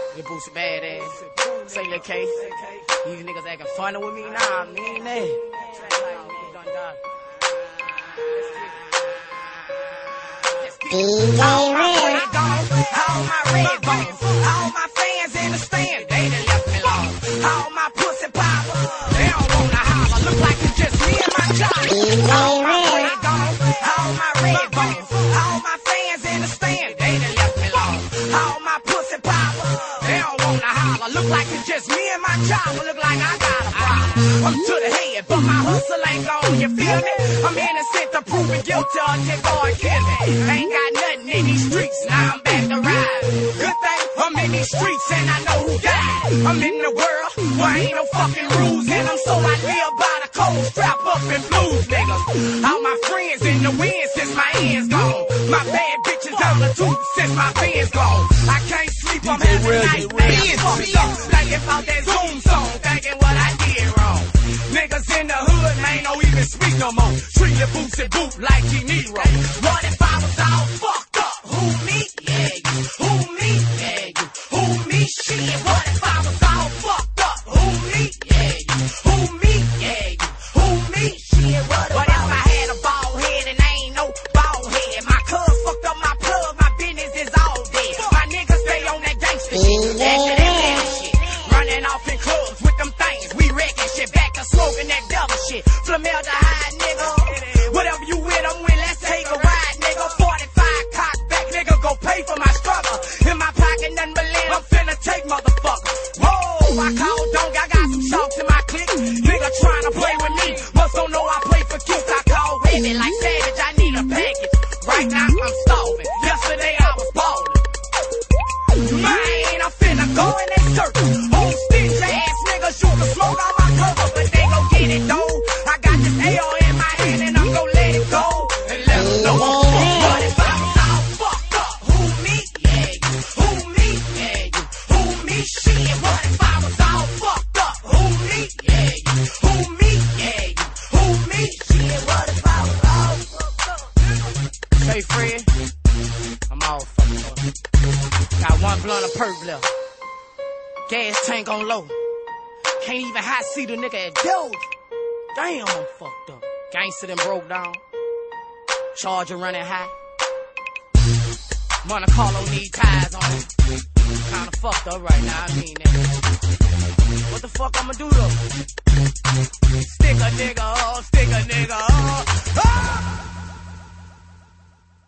Your Boosie badass. Say Lil K. These niggas acting funny with me now. I mean that. All my red bones, all my fans in the stand, they done left me alone. All my pussy power, they don't wanna holler. Look like it's just me and my job. All my red bones, all my fans in the stand, they done left me alone. All my pussy power, they don't wanna holler. Look like it's just me and my job. Look like I got a problem. I'm to the head, but my hustle ain't gone. You feel me? I'm innocent to proven guilty until God kill me. Ain't got nothing in these streets, now I'm back to ride. Good thing I'm in these streets and I know who died. I'm in the world where ain't no fucking rules, and I'm so I live by the code, strap up and blues, niggas. All my friends in the wind since my ends gone. My bad bitches down the tube since my band's gone. I can't sleep, I'm having nightmares. Fucked up, thinking about that Zoom song, thinking what I did wrong. Niggas in the hood, man, don't even speak no more. Treat the boots and boot like G Nero. What if I was all fucked up? Who me? Yeah, you. Who me? Yeah, you. Who me? Shit. What if I was all fucked up? Who me? Yeah, you. Who me? Yeah, you. Who me? Shit. What if I had a bald head and I ain't no bald head? My cuz fucked up my plug, my business is all dead. My niggas stay on that gangster shit, that shit and that shit. Running off in clubs with them things, we wrecking shit, back to smoking that devil shit. Formaldehyde, nigga. Whatever you with, I'm with, let's take a ride, nigga. 45 cock back, nigga, go pay for my struggle. In my pocket, nothing but lead, I'm finna take, motherfucker. Whoa, I call Donk, I got some sharks in my clique. Nigga trying to play with me, must don't know I play for kicks. I call Reddit like Savage, I need a package. Right now, I'm starving. Yesterday, I was ballin'. Man, I'm finna go in that circle. Old stitch ass niggas, you can smoke on my cover, but they gon' get it though. I got this AR in my hand and I'm gon' let it go and let them know. What if I was all fucked up? Who me? Yeah, you. Who me? Yeah, you. Who me? Shit. What if I was all fucked up? Who me? Yeah, you. Who me? Yeah, you. Who me? Shit. What if I was all fucked up? Say, Fred, I'm all fucked up. Got one blunt of perp left. Gas tank on low. Can't even hot see the nigga at Doge. Damn, I'm fucked up. Gangsta done broke down. Charger running high. Monte Carlo need tires on it. Kinda fucked up right now, I mean that. What the fuck I'ma do though? Stick a nigga up, stick a nigga up. Ah!